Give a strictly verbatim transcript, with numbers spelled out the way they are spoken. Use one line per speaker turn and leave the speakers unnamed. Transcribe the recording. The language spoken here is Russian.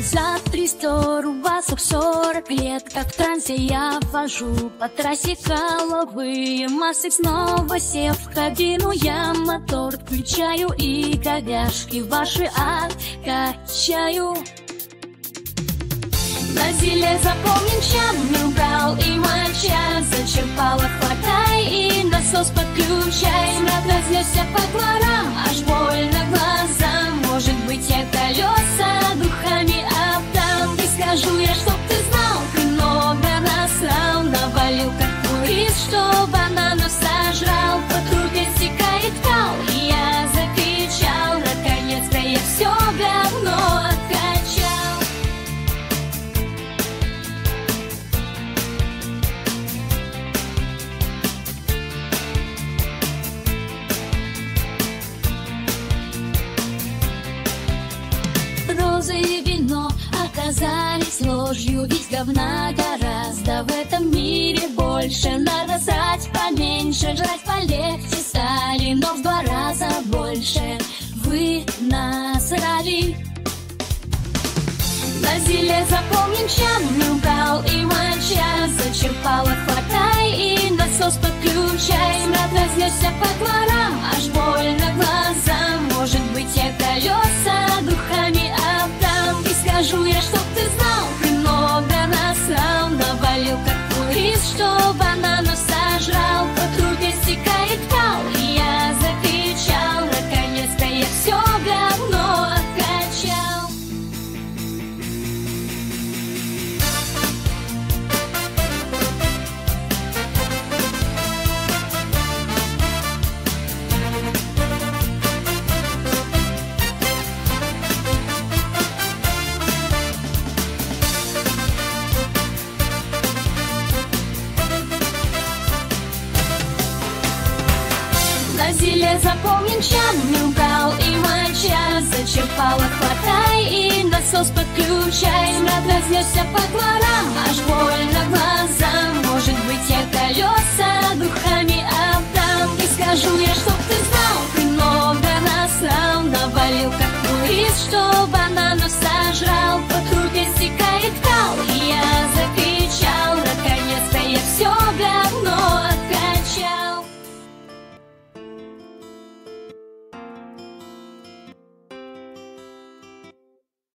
За триста рубасок сорок лет, как в трансе я вожу по трассе головые массы. Снова сев в кабину, я мотор включаю и говяжки ваши откачаю. На зеле запомним, чем не убрал и моча. Зачерпала, хватай и насос подключай. Смрад разнесся по дворам, аж больно глазам. Может быть, я колеса духами обдам. И скажу я, чтоб ты знал, ты много насрал. Навалил, как турист, что бананов сожрал. По трубе стекает кал, и я закричал. Наконец-то я все говно откачал. Розы и вино оказались ложью, ведь говна гораздо в этом мире больше. Нарастать поменьше, жрать полегче стали, но в два раза больше вы насрали. На зеле запомним, чем не убрал и моча. Зачерпала, хватай и насос подключай. Смрад разнесся по дворам, аж больно глазам. Может быть, я колеса духами обдам. И скажу я, чтоб ты знал, ты много насрал. Навалил, как турист, что бананов сожрал. По трубе стекает кал, и я закричал. Наконец-то я все говно откачал. На зеле запомним, чем не убрал и моча. Зачерпала, хватай и насос подключай. Смрад разнесся по дворам, аж больно глазам. Может быть, я колеса духами обдам. И скажу я, чтоб ты знал, ты много насрал. Навалил, как турист, что банан